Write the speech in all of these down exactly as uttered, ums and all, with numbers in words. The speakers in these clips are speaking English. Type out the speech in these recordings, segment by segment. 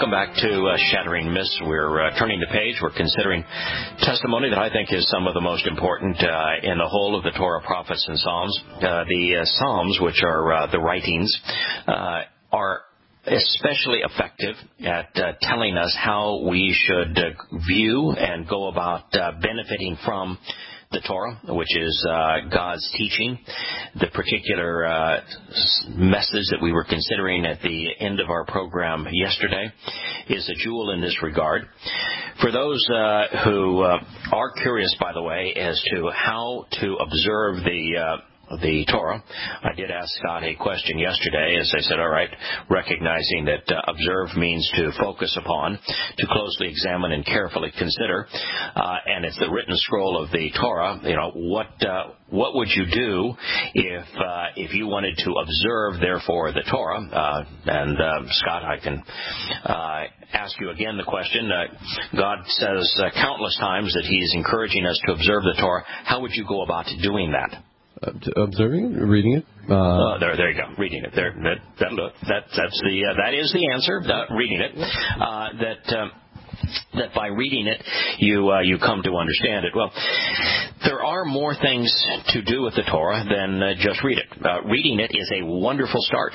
Welcome back to uh, Shattering Myths. We're uh, turning the page. We're considering testimony that I think is some of the most important uh, in the whole of the Torah, prophets, and Psalms. Uh, the uh, Psalms, which are uh, the writings, uh, are especially effective at uh, telling us how we should uh, view and go about uh, benefiting from the Torah, which is uh, God's teaching. The particular uh, message that we were considering at the end of our program yesterday is a jewel in this regard. For those uh, who uh, are curious, by the way, as to how to observe the uh, the Torah, I did ask Scott a question yesterday, as I said, all right, recognizing that uh, observe means to focus upon, to closely examine and carefully consider, uh, and it's the written scroll of the Torah. You know, what uh, what would you do if uh, if you wanted to observe, therefore, the Torah? Uh, and uh, Scott, I can uh, ask you again the question. Uh, God says uh, countless times that He's encouraging us to observe the Torah. How would you go about doing that? Uh, observing it, reading it. Uh, oh, there, there you go. Reading it. There, that, that, look, that, that's the, uh, that is the answer. Uh, reading it. Uh, that, um, that by reading it, you, uh, you come to understand it. Well, there are more things to do with the Torah than uh, just read it. Uh, reading it is a wonderful start.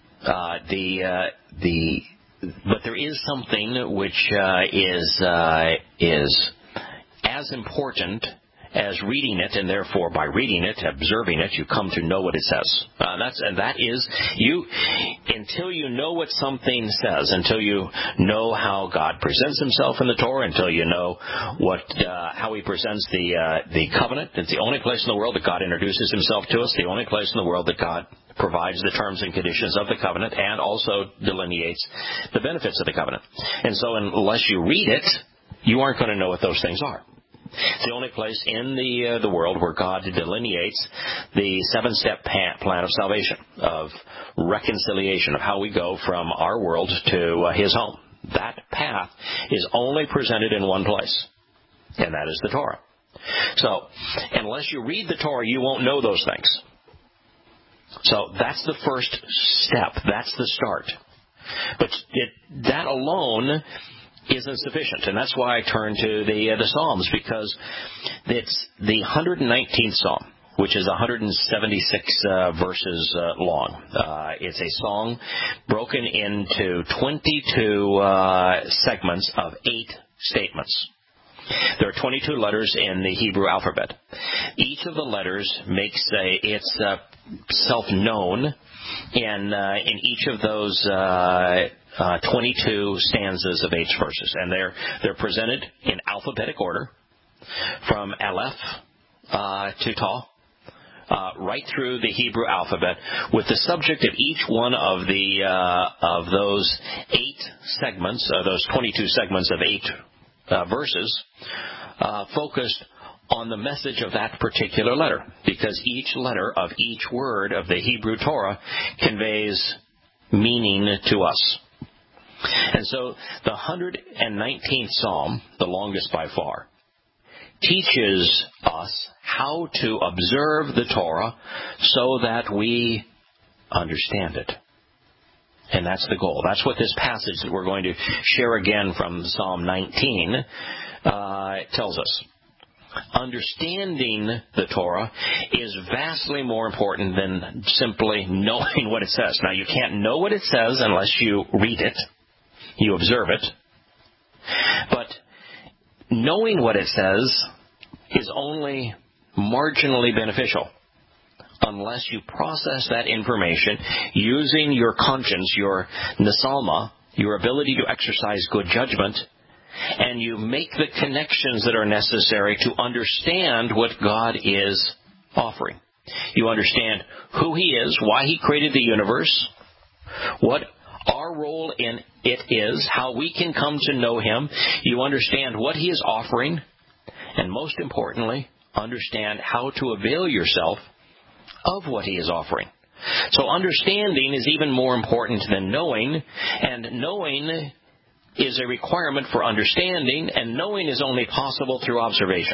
Uh, the, uh, the, but there is something which uh, is, uh, is as important as reading it, and therefore by reading it, observing it, you come to know what it says. Uh, that's and that is you. Until you know what something says, until you know how God presents Himself in the Torah, until you know what uh, how He presents the uh, the covenant. It's the only place in the world that God introduces Himself to us. The only place in the world that God provides the terms and conditions of the covenant, and also delineates the benefits of the covenant. And so, unless you read it, you aren't going to know what those things are. It's the only place in the uh, the world where God delineates the seven-step plan of salvation, of reconciliation, of how we go from our world to uh, His home. That path is only presented in one place, and that is the Torah. So, unless you read the Torah, you won't know those things. So, that's the first step. That's the start. But it, that alone isn't sufficient, and that's why I turn to the uh, the Psalms, because it's the one hundred nineteenth Psalm, which is one hundred seventy-six uh, verses uh, long. Uh, it's a song broken into twenty-two uh, segments of eight statements. There are twenty-two letters in the Hebrew alphabet. Each of the letters makes a, its uh, self-known in uh, in each of those uh, uh, twenty-two stanzas of eight verses, and they're they're presented in alphabetic order from Aleph uh, to Taw, uh, right through the Hebrew alphabet, with the subject of each one of the uh, of those eight segments, uh, those twenty-two segments of eight uh, verses, uh, focused on the message of that particular letter, because each letter of each word of the Hebrew Torah conveys meaning to us. And so the one hundred nineteenth Psalm, the longest by far, teaches us how to observe the Torah so that we understand it. And that's the goal. That's what this passage that we're going to share again from Psalm nineteen uh, tells us. Understanding the Torah is vastly more important than simply knowing what it says. Now, you can't know what it says unless you read it, you observe it. But knowing what it says is only marginally beneficial unless you process that information using your conscience, your nesalma, your ability to exercise good judgment, and you make the connections that are necessary to understand what God is offering. You understand who He is, why He created the universe, what our role in it is, how we can come to know Him. You understand what He is offering, and most importantly, understand how to avail yourself of what He is offering. So understanding is even more important than knowing, and knowing is a requirement for understanding, and knowing is only possible through observation.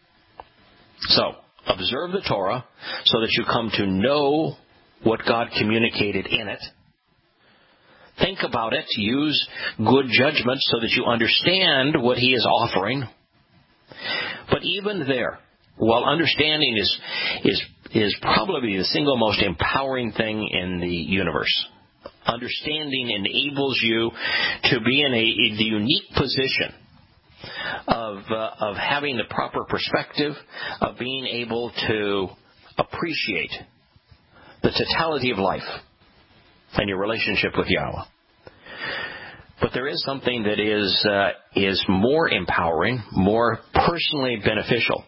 So, observe the Torah so that you come to know what God communicated in it. Think about it. Use good judgment so that you understand what he is offering. But even there, while understanding is is is probably the single most empowering thing in the universe, understanding enables you to be in a, a the unique position of uh, of having the proper perspective, of being able to appreciate the totality of life and your relationship with Yahweh. But there is something that is uh, is more empowering, more personally beneficial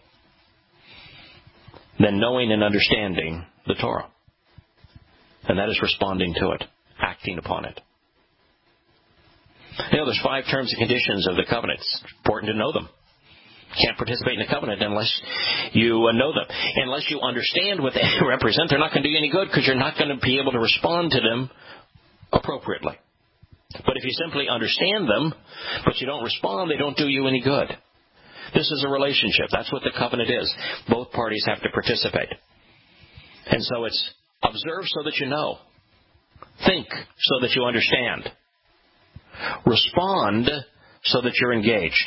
than knowing and understanding the Torah. And that is responding to it, acting upon it. You know, there's five terms and conditions of the covenant. It's important to know them. You can't participate in the covenant unless you uh, know them. Unless you understand what they represent, they're not going to do you any good because you're not going to be able to respond to them appropriately. But if you simply understand them, but you don't respond, they don't do you any good. This is a relationship. That's what the covenant is. Both parties have to participate. And so it's observe so that you know. Think so that you understand. Respond so that you're engaged.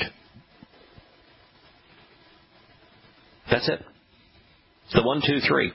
That's it. It's the one, two, three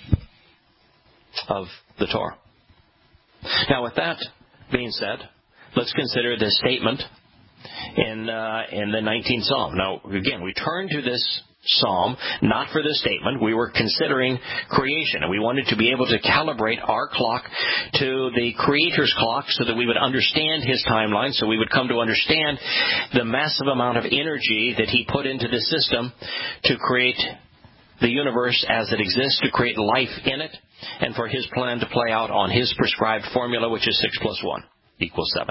of the Torah. Now, with that being said, let's consider this statement in uh, in the nineteenth Psalm. Now, again, we turn to this psalm not for this statement. We were considering creation, and we wanted to be able to calibrate our clock to the Creator's clock so that we would understand His timeline, so we would come to understand the massive amount of energy that He put into the system to create the universe as it exists, to create life in it, and for His plan to play out on His prescribed formula, which is six plus one equals seven.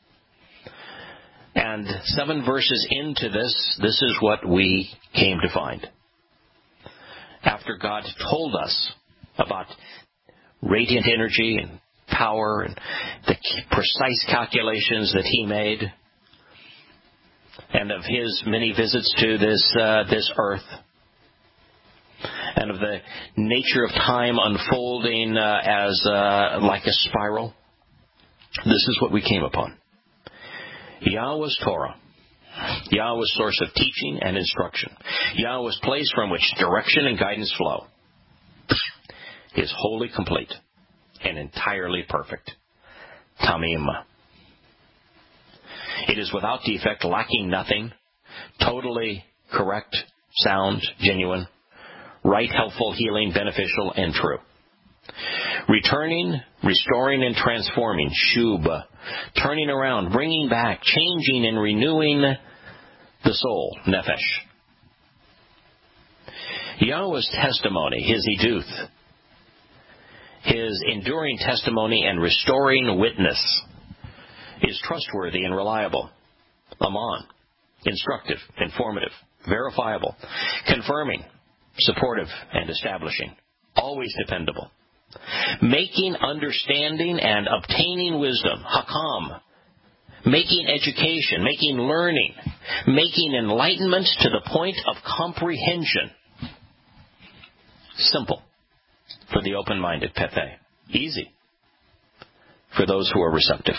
And seven verses into this, this is what we came to find. After God told us about radiant energy and power and the precise calculations that He made, and of His many visits to this uh, this earth, and of the nature of time unfolding uh, as uh, like a spiral, this is what we came upon. Yahweh's Torah, Yahweh's source of teaching and instruction, Yahweh's place from which direction and guidance flow, is wholly complete and entirely perfect. Tamim. It is without defect, lacking nothing, totally correct, sound, genuine, right, helpful, healing, beneficial, and true. Returning, restoring, and transforming, shub, turning around, bringing back, changing, and renewing the soul, nefesh. Yahweh's testimony, His eduth, His enduring testimony and restoring witness, is trustworthy and reliable, aman, instructive, informative, verifiable, confirming, supportive, and establishing, always dependable, making understanding and obtaining wisdom, hakam, making education, making learning, making enlightenment to the point of comprehension. Simple for the open-minded, pethe. Easy for those who are receptive.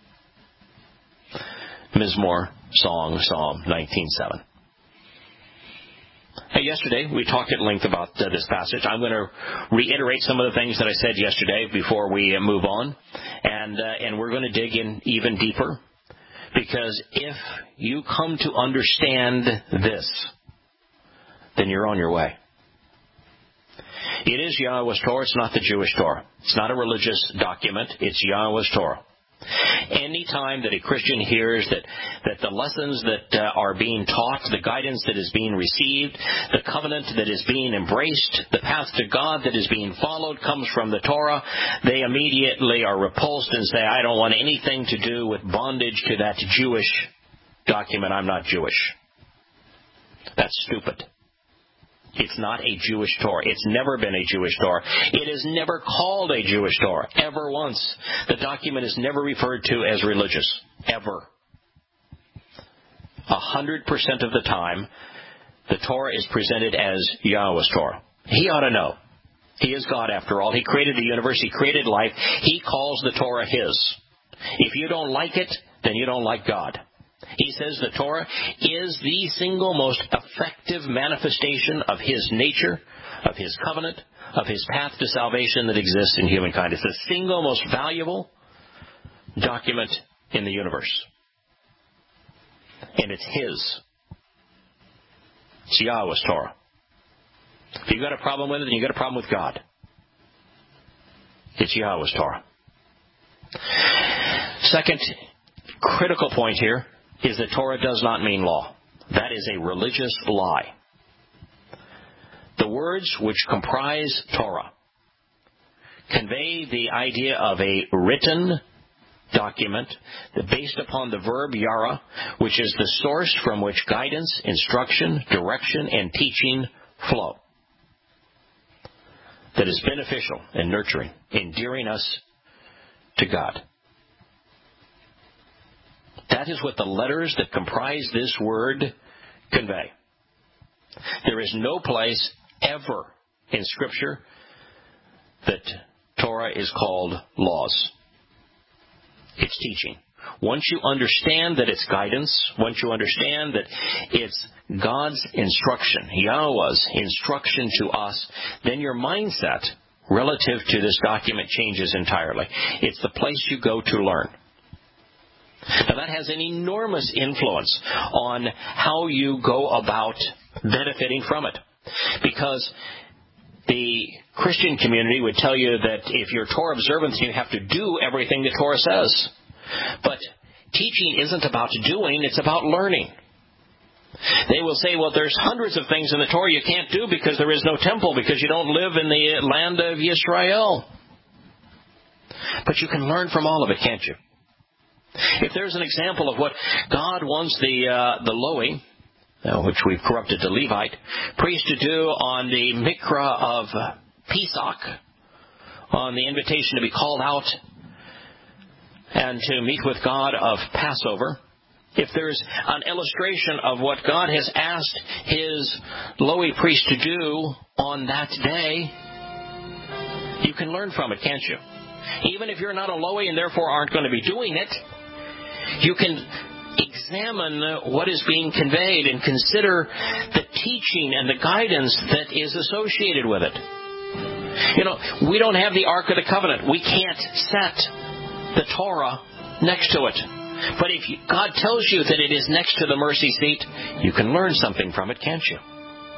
Mizmor, Song, Psalm nineteen seven. Hey, yesterday, we talked at length about uh, this passage. I'm going to reiterate some of the things that I said yesterday before we uh, move on. And, uh, and we're going to dig in even deeper. Because if you come to understand this, then you're on your way. It is Yahweh's Torah. It's not the Jewish Torah. It's not a religious document. It's Yahweh's Torah. Any time that a Christian hears that, that the lessons that uh, are being taught, the guidance that is being received, the covenant that is being embraced, the path to God that is being followed comes from the Torah, they immediately are repulsed and say, I don't want anything to do with bondage to that Jewish document. I'm not Jewish. That's stupid. It's not a Jewish Torah. It's never been a Jewish Torah. It is never called a Jewish Torah, ever once. The document is never referred to as religious, ever. A hundred percent of the time, the Torah is presented as Yahweh's Torah. He ought to know. He is God after all. He created the universe. He created life. He calls the Torah His. If you don't like it, then you don't like God. He says the Torah is the single most effective manifestation of His nature, of His covenant, of His path to salvation that exists in humankind. It's the single most valuable document in the universe. And it's His. It's Yahweh's Torah. If you've got a problem with it, then you've got a problem with God. It's Yahweh's Torah. Second critical point here is that Torah does not mean law. That is a religious lie. The words which comprise Torah convey the idea of a written document based upon the verb yara, which is the source from which guidance, instruction, direction, and teaching flow. That is beneficial and nurturing, endearing us to God. That is what the letters that comprise this word convey. There is no place ever in Scripture that Torah is called laws. It's teaching. Once you understand that it's guidance, once you understand that it's God's instruction, Yahweh's instruction to us, then your mindset relative to this document changes entirely. It's the place you go to learn. Now that has an enormous influence on how you go about benefiting from it. Because the Christian community would tell you that if you're Torah observant, you have to do everything the Torah says. But teaching isn't about doing, it's about learning. They will say, well, there's hundreds of things in the Torah you can't do because there is no temple, because you don't live in the land of Yisrael. But you can learn from all of it, can't you? If there's an example of what God wants the uh, the Lowy, uh, which we've corrupted to Levite, priest to do on the Mikra of Pesach, on the invitation to be called out and to meet with God of Passover, if there's an illustration of what God has asked His Lowy priest to do on that day, you can learn from it, can't you? Even if you're not a Lowy and therefore aren't going to be doing it, you can examine what is being conveyed and consider the teaching and the guidance that is associated with it. You know, we don't have the Ark of the Covenant. We can't set the Torah next to it. But if you, God tells you that it is next to the mercy seat, you can learn something from it, can't you?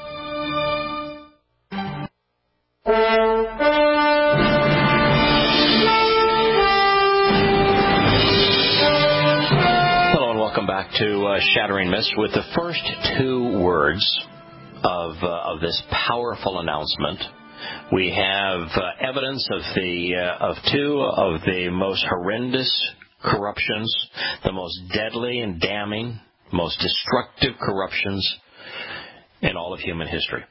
To uh, Shattering Myths with the first two words of uh, of this powerful announcement. We have uh, evidence of the uh, of two of the most horrendous corruptions, the most deadly and damning, most destructive corruptions in all of human history.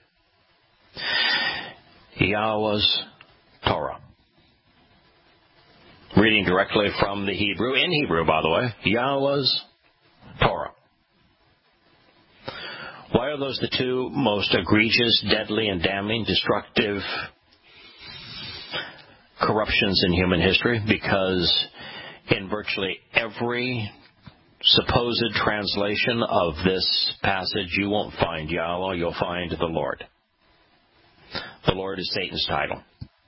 Yahweh's Torah. Reading directly from the Hebrew, in Hebrew, by the way, Yahweh's Torah. Why are those the two most egregious, deadly, and damning, destructive corruptions in human history? Because in virtually every supposed translation of this passage, you won't find Yahweh, you'll find the Lord. The Lord is Satan's title.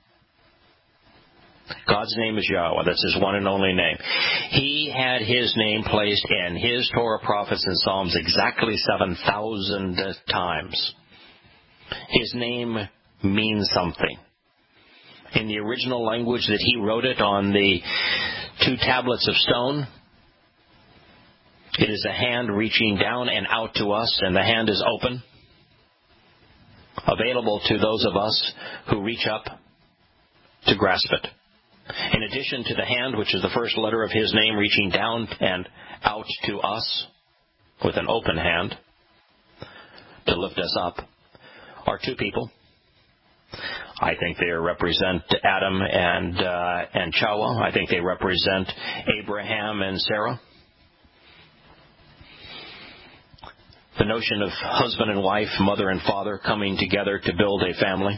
God's name is Yahweh. That's His one and only name. He had His name placed in His Torah, prophets, and Psalms exactly seven thousand times. His name means something. In the original language that He wrote it on the two tablets of stone, it is a hand reaching down and out to us, and the hand is open, available to those of us who reach up to grasp it. In addition to the hand, which is the first letter of His name reaching down and out to us with an open hand to lift us up, are two people. I think they represent Adam and uh, and Chawah. I think they represent Abraham and Sarah. The notion of husband and wife, mother and father coming together to build a family.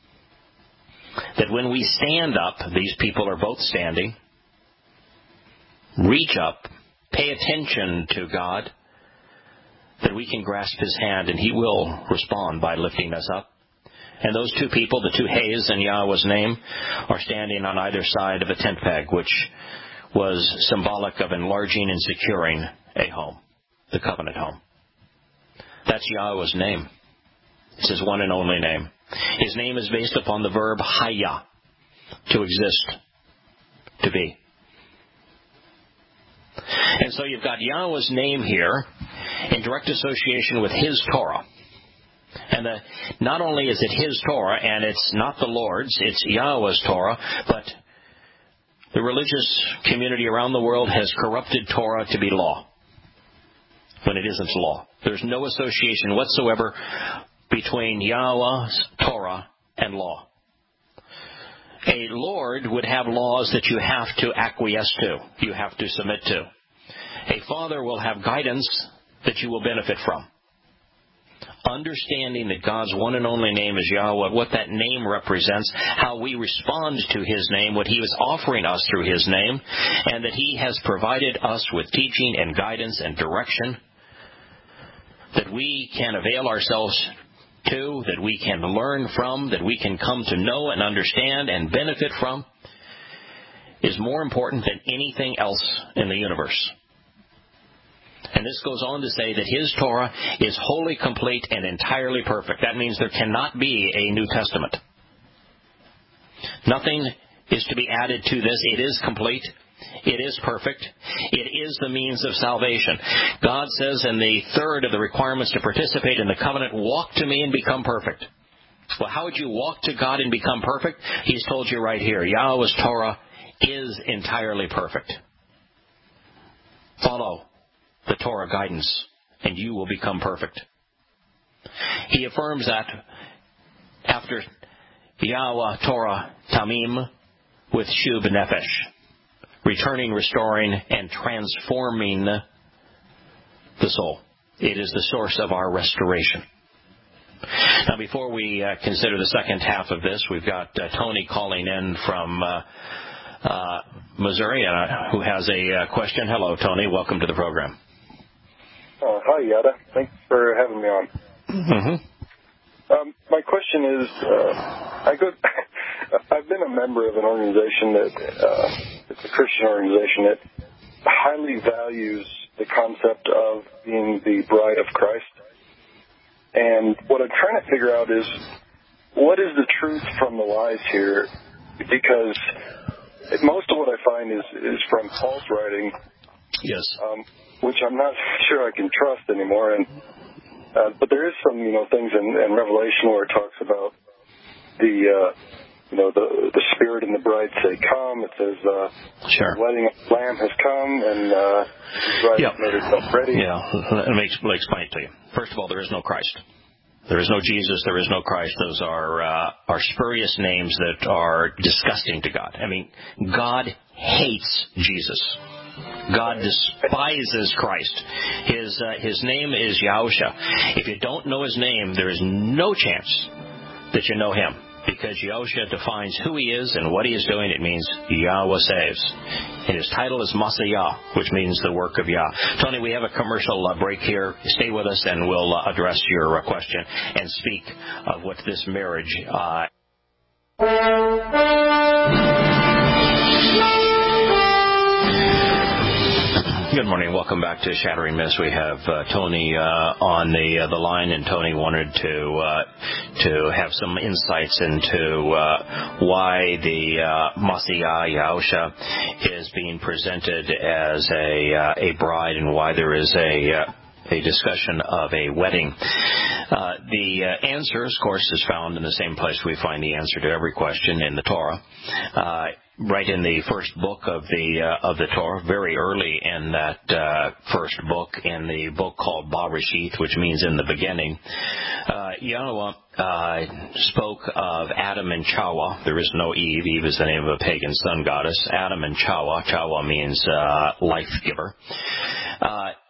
That when we stand up, these people are both standing. reach up, pay attention to God, that we can grasp His hand and He will respond by lifting us up. And those two people, the two Hayes in Yahweh's name, are standing on either side of a tent peg, which was symbolic of enlarging and securing a home, the covenant home. That's Yahweh's name. It's His one and only name. His name is based upon the verb haya, to exist, to be. And so you've got Yahweh's name here in direct association with His Torah. And the, not only is it His Torah, and it's not the Lord's, it's Yahweh's Torah, but the religious community around the world has corrupted Torah to be law, when it isn't law. There's no association whatsoever between Yahweh's Torah and law. A Lord would have laws that you have to acquiesce to, you have to submit to. A father will have guidance that you will benefit from. Understanding that God's one and only name is Yahweh, what that name represents, how we respond to His name, what He was offering us through His name, and that He has provided us with teaching and guidance and direction that we can avail ourselves to, that we can learn from, that we can come to know and understand and benefit from, is more important than anything else in the universe. And this goes on to say that His Torah is wholly complete and entirely perfect. That means there cannot be a New Testament. Nothing is to be added to this. It is complete. It is perfect. It is the means of salvation. God says in the third of the requirements to participate in the covenant, walk to me and become perfect. Well, how would you walk to God and become perfect? He's told you right here. Yahweh's Torah is entirely perfect. Follow the Torah guidance, and you will become perfect. He affirms that after Yahweh Torah Tamim with Shub Nefesh, returning, restoring, and transforming the soul. It is the source of our restoration. Now, before we uh, consider the second half of this, we've got uh, Tony calling in from uh, uh, Missouri, uh, who has a uh, question. Hello, Tony. Welcome to the program. Uh, hi, Yada. Thanks for having me on. Mm-hmm. Um, my question is, uh, I go, I've been a member of an organization that, uh, it's a Christian organization that highly values the concept of being the bride of Christ. And what I'm trying to figure out is, what is the truth from the lies here? Because most of what I find is, is from Paul's writing. Yes. Um, which I'm not sure I can trust anymore. And uh, but there is some, you know, things in, in Revelation where it talks about the, uh, you know, the the Spirit and the bride say, "Come." It says, uh, "Sure, the wedding lamb has come, and uh, the bride yep. has made herself ready." Yeah, let me explain it to you. First of all, there is no Christ. There is no Jesus. There is no Christ. Those are uh, are spurious names that are disgusting to God. I mean, God hates Jesus. God despises Christ. His uh, his name is Yahusha. If you don't know His name, there is no chance that you know Him, because Yahusha defines who He is and what He is doing. It means Yahweh saves. And His title is Masayah, which means the work of Yah. Tony, we have a commercial uh, break here. Stay with us and we'll uh, address your uh, question and speak of what this marriage uh Good morning. Welcome back to Shattering Myths. We have uh, Tony uh, on the uh, the line, and Tony wanted to uh, to have some insights into uh, why the uh, Masiyah Yahusha is being presented as a uh, a bride, and why there is a uh, a discussion of a wedding. Uh, the uh, answer, of course, is found in the same place we find the answer to every question in the Torah. Uh, right in the first book of the uh, of the Torah, very early in that uh, first book, in the book called Barishith, which means in the beginning, uh, Yahweh uh, spoke of Adam and Chawa. There is no Eve. Eve is the name of a pagan sun goddess. Adam and Chawa. Chawa means uh, life giver. Uh,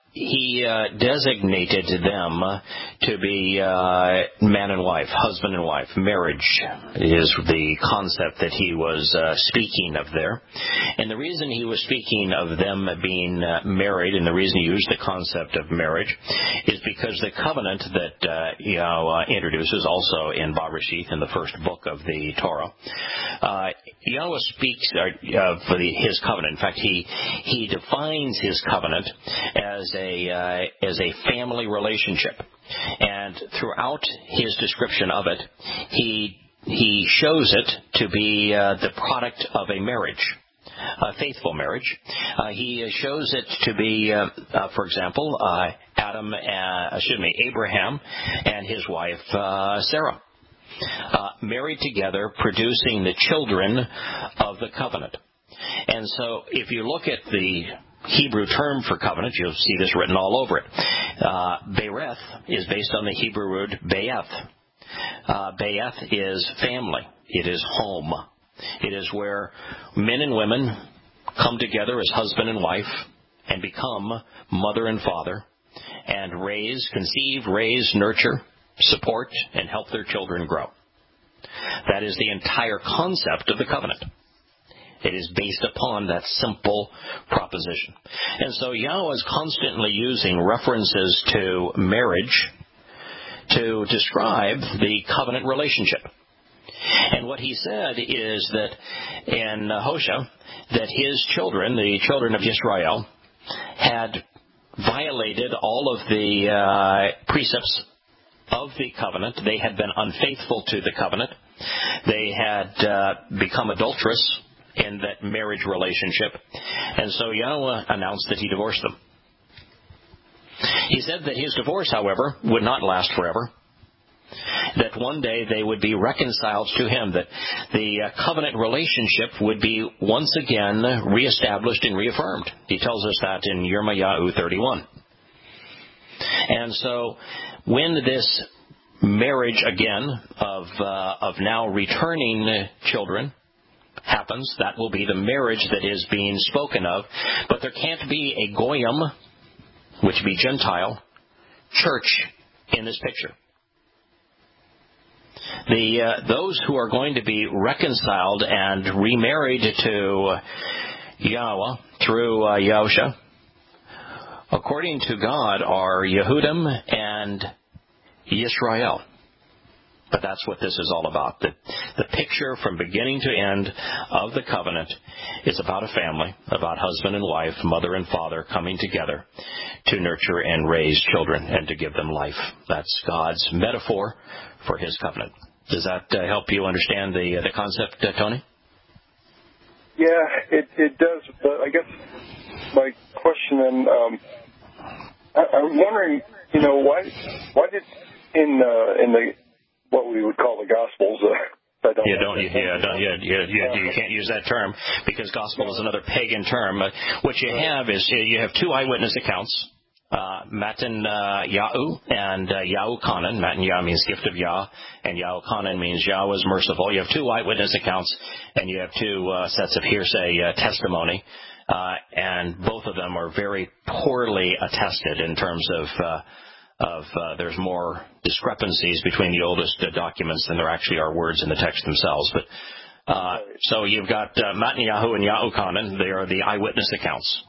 he uh, designated them to be uh, man and wife, husband and wife. Marriage is the concept that he was uh, speaking of there. And the reason he was speaking of them being uh, married, and the reason he used the concept of marriage, is because the covenant that uh, Yahweh introduces also in Bereshith, in the first book of the Torah, uh, Yahweh speaks of the, his covenant. In fact, he he defines his covenant as a uh, as a family relationship, and throughout his description of it, he he shows it to be uh, the product of a marriage, a faithful marriage. Uh, he shows it to be, uh, uh, for example, uh, Adam, uh, excuse me, Abraham and his wife uh, Sarah, uh, married together, producing the children of the covenant. And so, if you look at the Hebrew term for covenant, you'll see this written all over it. Uh, Bereth is based on the Hebrew word Be'eth. Uh, Be'eth is family. It is home. It is where men and women come together as husband and wife and become mother and father and raise, conceive, raise, nurture, support, and help their children grow. That is the entire concept of the covenant. It is based upon that simple proposition. And so Yahweh is constantly using references to marriage to describe the covenant relationship. And what he said is that in Hosea, that his children, the children of Israel, had violated all of the uh, precepts of the covenant. They had been unfaithful to the covenant. They had uh, become adulterous in that marriage relationship. And so Yahweh announced that he divorced them. He said that his divorce, however, would not last forever. That one day they would be reconciled to him, that the uh, covenant relationship would be once again reestablished and reaffirmed. He tells us that in Yirmiyahu thirty-one. And so when this marriage again of uh, of now returning children happens, that will be the marriage that is being spoken of. But there can't be a goyim, which would be Gentile, church in this picture. The uh, those who are going to be reconciled and remarried to Yahweh through uh, Yahusha, according to God, are Yehudim and Yisrael. But that's what this is all about. The, the picture from beginning to end of the covenant is about a family, about husband and wife, mother and father coming together to nurture and raise children and to give them life. That's God's metaphor for his covenant. Does that uh, help you understand the uh, the concept, uh, Tony? Yeah, it, it does. But I guess my question then, um, I, I'm wondering, you know, why why did in uh, in the what we would call the Gospels. Uh, I don't you don't, you, yeah, don't, yeah, yeah, yeah, you can't use that term because gospel is another pagan term. Uh, what you have is you have two eyewitness accounts, uh, Matan uh, Yahu and uh, Yahu Kanan. Matan Yah means gift of Yah, and Yahu Kanan means Yahweh is merciful. You have two eyewitness accounts, and you have two uh, sets of hearsay uh, testimony, uh, and both of them are very poorly attested in terms of uh, of uh, there's more discrepancies between the oldest uh, documents than there actually are words in the text themselves. But uh, so you've got uh, Matniyahu and Yahu Kanan. They are the eyewitness accounts.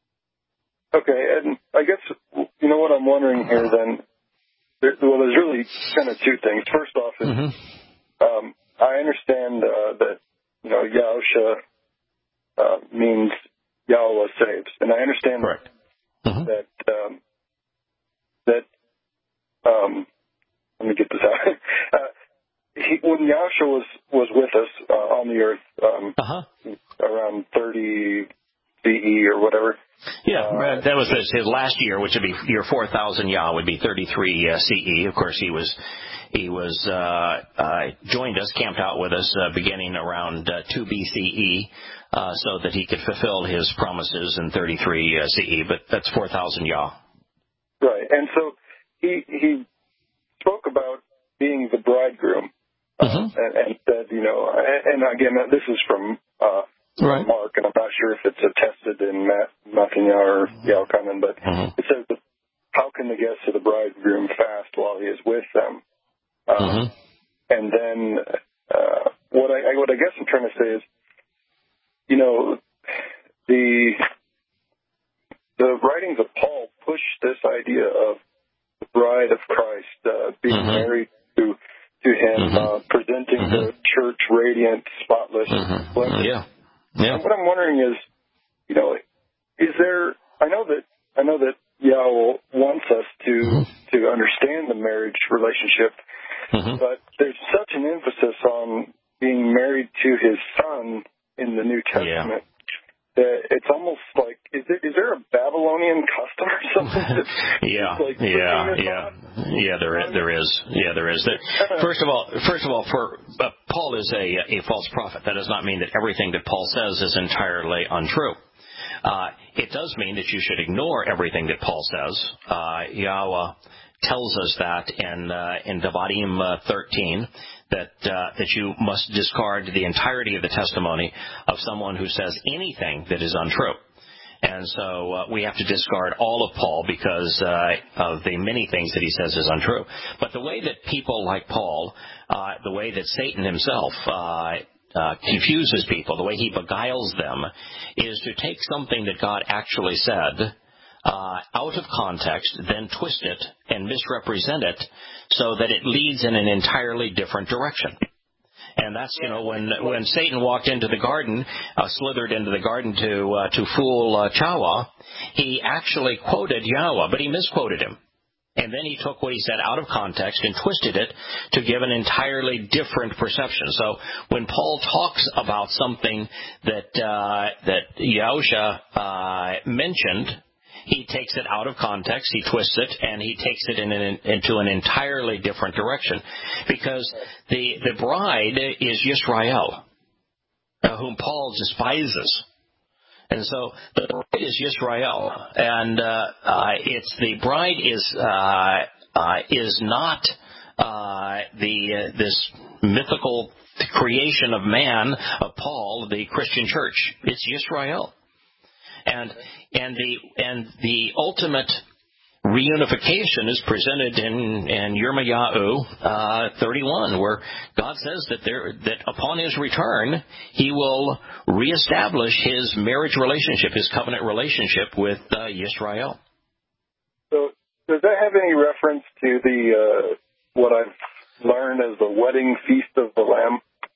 Okay, and I guess, you know what I'm wondering here then, there, well, there's really kind of two things. First off, is, mm-hmm. um, I understand uh, that, you know, Yahusha uh, means Yahweh saves. And I understand Correct. Mm-hmm. that, um, that Um, let me get this out. uh, he, when Yahusha was, was with us uh, on the earth um, uh-huh. around thirty C E or whatever. Yeah, uh, that was his, his last year, which would be year four thousand Yah, would be thirty-three uh, C E. Of course, he was he was uh, uh, joined us, camped out with us, uh, beginning around uh, two B C E, uh, so that he could fulfill his promises in thirty-three uh, C E. But that's four thousand Yah. Right, and so he he spoke about being the bridegroom, uh, mm-hmm. and, and said, you know, and, and again, this is from uh, Right. Mark, and I'm not sure if it's attested in Matt Mathinya or Yahukanan, but mm-hmm. it says, how can the guests of the bridegroom fast while he is with them? Um, mm-hmm. And then uh, what I what I guess I'm trying to say is, you know, the the writings of Paul push this idea of the bride of Christ uh, being mm-hmm. married to to him, mm-hmm. uh, presenting mm-hmm. the church radiant, spotless. Mm-hmm. Yeah. Yeah. And what I'm wondering is, you know, is there? I know that I know that Yahweh wants us to mm-hmm. to understand the marriage relationship, mm-hmm. but there's such an emphasis on being married to His Son in the New Testament. Yeah. That it's almost like, is there, is there a Babylonian custom or something? That's yeah, like yeah, yeah, on? yeah. There is, there is, yeah, there is. There, first of all, first of all, for uh, Paul is a a false prophet. That does not mean that everything that Paul says is entirely untrue. Uh, it does mean that you should ignore everything that Paul says. Uh, Yahweh tells us that in uh, in Devarim uh, thirteen. That uh, that you must discard the entirety of the testimony of someone who says anything that is untrue. And so uh, we have to discard all of Paul because uh, of the many things that he says is untrue. But the way that people like Paul, uh, the way that Satan himself uh, uh, confuses people, the way he beguiles them, is to take something that God actually said Uh, out of context, then twist it and misrepresent it so that it leads in an entirely different direction. And that's, you know, when when Satan walked into the garden, uh, slithered into the garden to uh, to fool uh, Chawah, he actually quoted Yahweh, but he misquoted him. And then he took what he said out of context and twisted it to give an entirely different perception. So when Paul talks about something that uh, that Yahusha uh, mentioned, he takes it out of context, he twists it, and he takes it in an, into an entirely different direction. Because the, the bride is Yisrael, uh, whom Paul despises. And so the bride is Yisrael, and uh, uh, it's the bride is uh, uh, is not uh, the uh, this mythical creation of man of Paul, the Christian church. It's Yisrael. And and the and the ultimate reunification is presented in in Yirmiyahu uh, thirty-one, where God says that there that upon His return He will reestablish His marriage relationship, His covenant relationship with uh, Yisrael. So, does that have any reference to the uh, what I've learned as the wedding feast of the Lamb?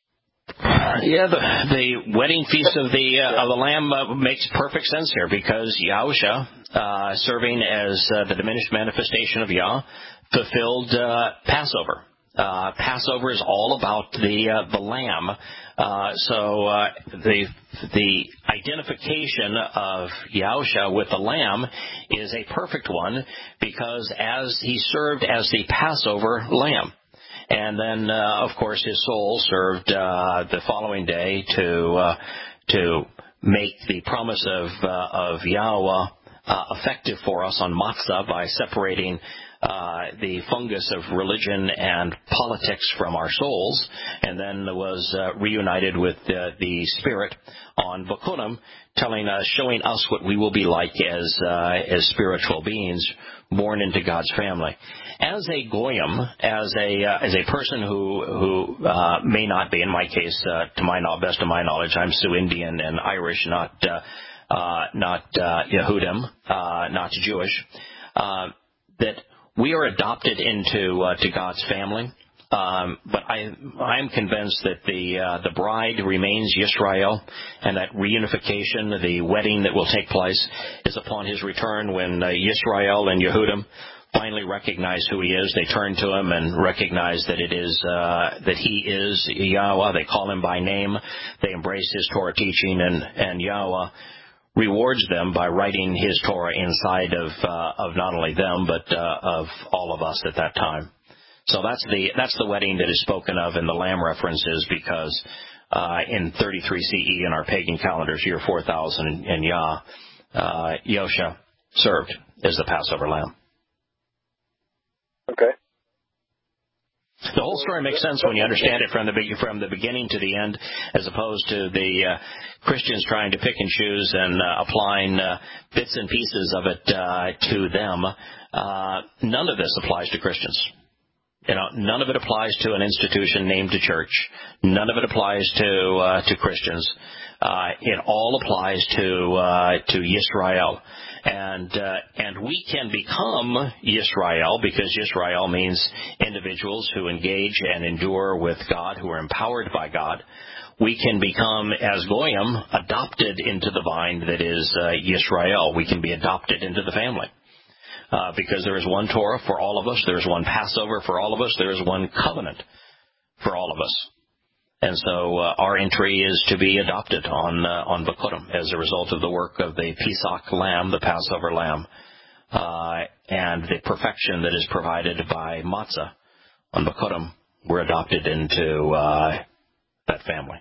Yeah, the, the wedding feast of the uh, of the Lamb uh, makes perfect sense here because Yahusha, uh, serving as uh, the diminished manifestation of Yah, fulfilled uh, Passover. Uh, Passover is all about the uh, the Lamb. Uh, so uh, the the identification of Yahusha with the Lamb is a perfect one because as he served as the Passover Lamb. And then, uh, of course, his soul served uh, the following day to uh, to make the promise of uh, of Yahweh uh, effective for us on Matzah by separating uh, the fungus of religion and politics from our souls, and then was uh, reunited with uh, the Spirit on Bokunim, telling us, showing us what we will be like as uh, as spiritual beings born into God's family. As a goyim, as a uh, as a person who who uh, may not be, in my case, uh, to my best of my knowledge, I'm Sioux Indian and Irish, not uh, uh, not uh, Yehudim, uh, not Jewish. Uh, that we are adopted into uh, to God's family. Um, but I, I'm convinced that the uh, the bride remains Yisrael, and that reunification, the wedding that will take place, is upon His return when uh, Yisrael and Yehudim finally recognize who He is. They turn to Him and recognize that it is uh, that He is Yahweh. They call Him by name. They embrace His Torah teaching, and and Yahweh rewards them by writing His Torah inside of uh, of not only them but uh, of all of us at that time. So that's the that's the wedding that is spoken of in the Lamb references, because uh, in thirty-three C E in our pagan calendars, year four thousand in, in Yah, uh, Yosha served as the Passover Lamb. Okay. The whole story makes sense when you understand it from the be- from the beginning to the end, as opposed to the uh, Christians trying to pick and choose and uh, applying uh, bits and pieces of it uh, to them. Uh, none of this applies to Christians. You know, none of it applies to an institution named a church. None of it applies to uh, to Christians. Uh, it all applies to uh, to Yisrael. And uh, and we can become Yisrael, because Yisrael means individuals who engage and endure with God, who are empowered by God. We can become, as Goyim, adopted into the vine that is uh, Yisrael. We can be adopted into the family. Uh, because there is one Torah for all of us, there is one Passover for all of us, there is one covenant for all of us. And so uh, our entry is to be adopted on uh, on Bikurim as a result of the work of the Pesach lamb, the Passover lamb, uh, and the perfection that is provided by matzah on Bikurim. We're adopted into uh, that family.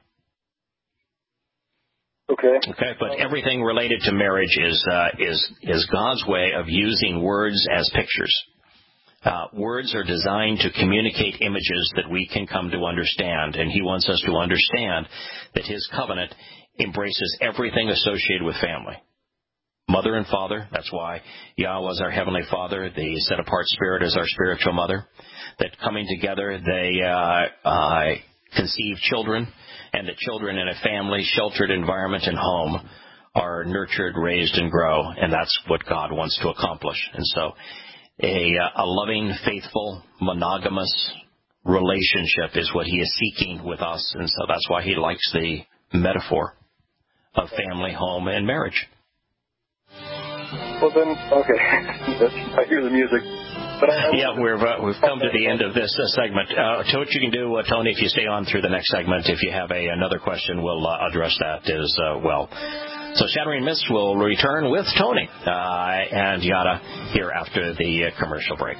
Okay. Okay, but everything related to marriage is uh, is is God's way of using words as pictures. Uh, words are designed to communicate images that we can come to understand, and he wants us to understand that his covenant embraces everything associated with family. Mother and father, that's why Yahweh is our heavenly father, the set-apart spirit is our spiritual mother, that coming together they uh, uh, conceive children, and that children in a family, sheltered environment and home are nurtured, raised, and grow, and that's what God wants to accomplish. And so A, a loving, faithful, monogamous relationship is what he is seeking with us, and so that's why he likes the metaphor of family, home, and marriage. Well then, okay, That's, I hear the music. But I, I yeah, we've uh, we've come to the end of this uh, segment. Uh, so what you can do, uh, Tony, if you stay on through the next segment, if you have a another question, we'll uh, address that as uh, well. So Shattering Myths will return with Tony uh, and Yada here after the uh, commercial break.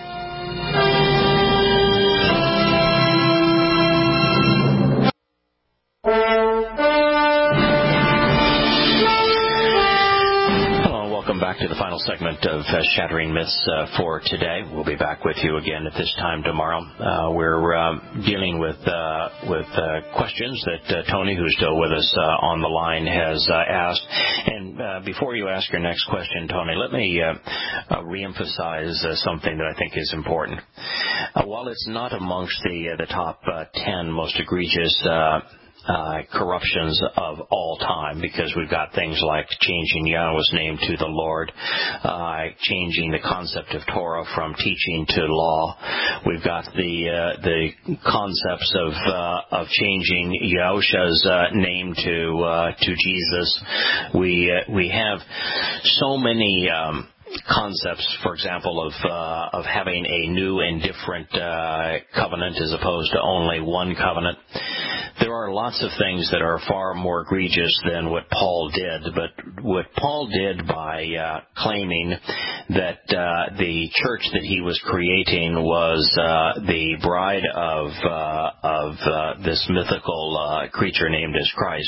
Back to the final segment of uh, Shattering Myths uh, for today. We'll be back with you again at this time tomorrow. Uh, we're uh, dealing with uh, with uh, questions that uh, Tony, who's still with us uh, on the line, has uh, asked. And uh, before you ask your next question, Tony, let me uh, uh, reemphasize uh, something that I think is important. Uh, while it's not amongst the uh, the top uh, ten most egregious Uh, Uh, corruptions of all time, because we've got things like changing Yahweh's name to the Lord, uh, changing the concept of Torah from teaching to law. We've got the uh, the concepts of uh, of changing Yahusha's uh, name to uh, to Jesus. We uh, we have so many Um, concepts, for example, of uh, of having a new and different uh, covenant as opposed to only one covenant. There are lots of things that are far more egregious than what Paul did, but what Paul did by uh, claiming that uh, the church that he was creating was uh, the bride of uh, of uh, this mythical uh, creature named as Christ,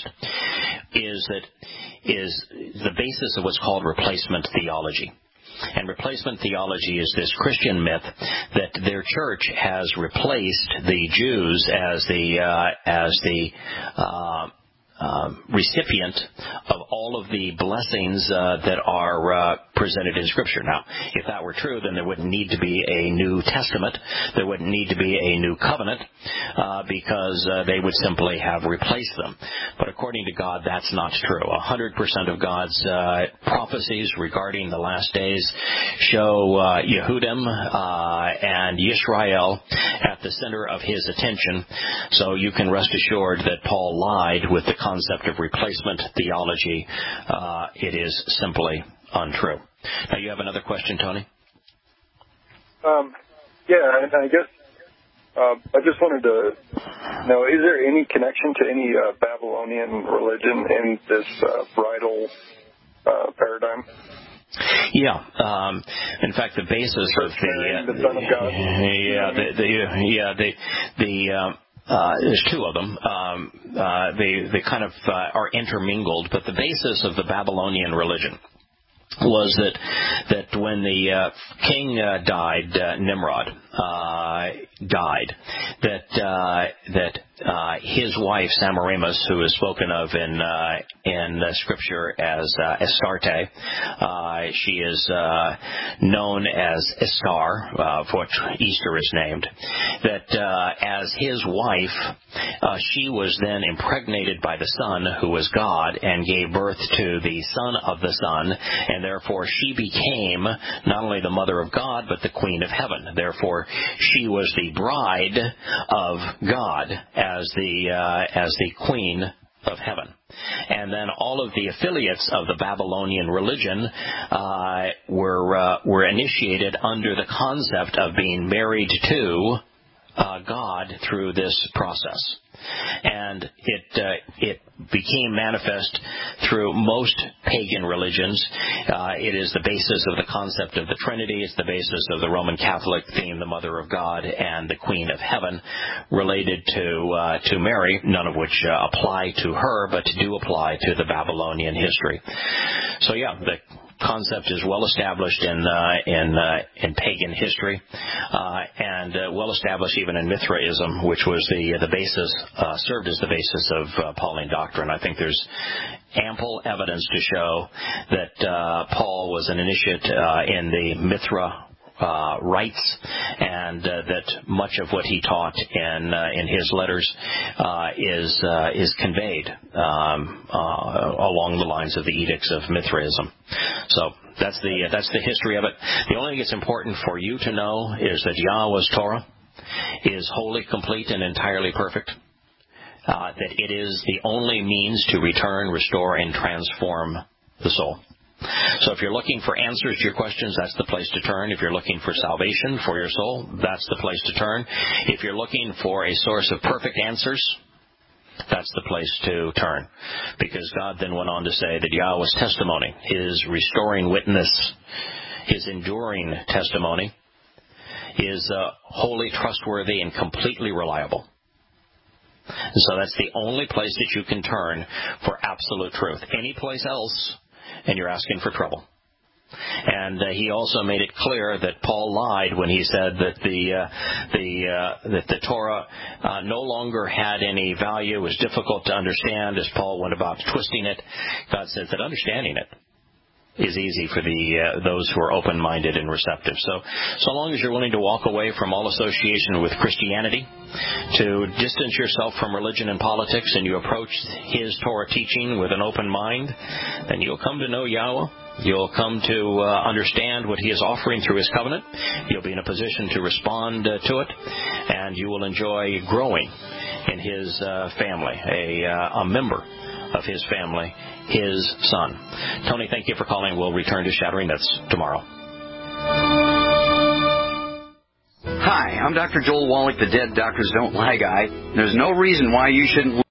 is that is the basis of what's called replacement theology. And replacement theology is this Christian myth that their church has replaced the Jews as the uh, as the uh, uh, recipient of all of the blessings uh, that are uh, presented in Scripture. Now, if that were true, then there wouldn't need to be a New Testament. There wouldn't need to be a new covenant uh, because uh, they would simply have replaced them. But according to God, that's not true. A hundred percent of God's uh, prophecies regarding the last days show uh, Yehudim uh, and Yisrael at the center of his attention. So you can rest assured that Paul lied with the concept of replacement theology. Uh, it is simply untrue. Now, you have another question, Tony? Um, yeah, and I guess uh, I just wanted to know, is there any connection to any uh, Babylonian religion in this uh, bridal uh, paradigm? Yeah. Um, in fact, the basis of the, uh, the Son of God. Yeah, the, the yeah the the. Um, Uh, there's two of them. Um, uh, they they kind of uh, are intermingled, but the basis of the Babylonian religion was that that when the uh, king uh, died, uh, Nimrod, uh, died, that uh, that uh, his wife Semiramis, who is spoken of in uh, in the Scripture as uh, Astarte, uh, she is uh, known as Istar, uh, for which Easter is named. That uh, as his wife, uh, she was then impregnated by the Son, who was God, and gave birth to the Son of the Son, and therefore she became not only the mother of God, but the Queen of Heaven. Therefore, she was the bride of God as the uh, as the Queen of Heaven. And then all of the affiliates of the Babylonian religion uh, were uh, were initiated under the concept of being married to uh, God through this process. And it uh, it became manifest through most pagan religions. Uh, it is the basis of the concept of the Trinity. It's the basis of the Roman Catholic theme, the Mother of God and the Queen of Heaven, related to uh, to Mary, none of which uh, apply to her, but do apply to the Babylonian history. So yeah, the concept is well established in uh, in uh, in pagan history, uh, and uh, well established even in Mithraism, which was the the basis uh, served as the basis of uh, Pauline doctrine. I think there's ample evidence to show that uh, Paul was an initiate uh, in the Mithra Uh, rights, and uh, that much of what he taught in uh, in his letters uh, is uh, is conveyed um, uh, along the lines of the edicts of Mithraism. So that's the uh, that's the history of it. The only thing that's important for you to know is that Yahweh's Torah is wholly complete and entirely perfect. Uh, that it is the only means to return, restore, and transform the soul. So if you're looking for answers to your questions, that's the place to turn. If you're looking for salvation for your soul, that's the place to turn. If you're looking for a source of perfect answers, that's the place to turn. Because God then went on to say that Yahweh's testimony, His restoring witness, His enduring testimony, is uh, wholly trustworthy and completely reliable. And so that's the only place that you can turn for absolute truth. Any place else, and you're asking for trouble. And uh, he also made it clear that Paul lied when he said that the uh, the uh, that the Torah uh, no longer had any value, was difficult to understand, as Paul went about twisting it. God says that understanding it is easy for the uh, those who are open-minded and receptive. So, so long as you're willing to walk away from all association with Christianity, to distance yourself from religion and politics, and you approach His Torah teaching with an open mind, then you'll come to know Yahweh. You'll come to uh, understand what He is offering through His covenant. You'll be in a position to respond uh, to it, and you will enjoy growing in His uh, family, a, uh, a member of His family, His Son. Tony, thank you for calling. We'll return to Shattering Myths tomorrow. Hi, I'm Doctor Joel Wallach, the Dead Doctors Don't Lie guy. There's no reason why you shouldn't